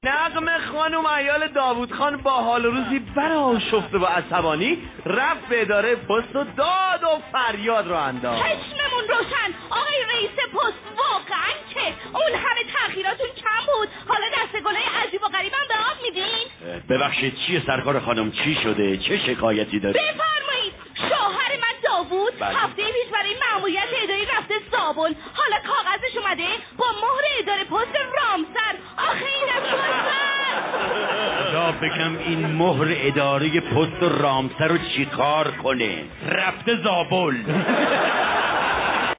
نغمه خانم عیال داوود خان با حال و روزی برآشفته و عصبانی رفت به اداره پست و داد و فریاد را انداخت. چشممون روشن آقای رئیس پست، واقعا که اون همه تأخیراتون کم بود، حالا دستگلای عجیب و غریبم به آب میدین؟ ببخشید چیه سرکار خانم، چی شده؟ چه شکایتی داری؟ بفرمایید. شوهر من داوود هفته پیش برای مأموریت اداری رفته زابل، حالا کاغذش اومده با مهر اداره پست رامسر. آخه اینم خدا بگم این مهر اداره پست رامسر رو چیکار کنه؟ رفته زابل.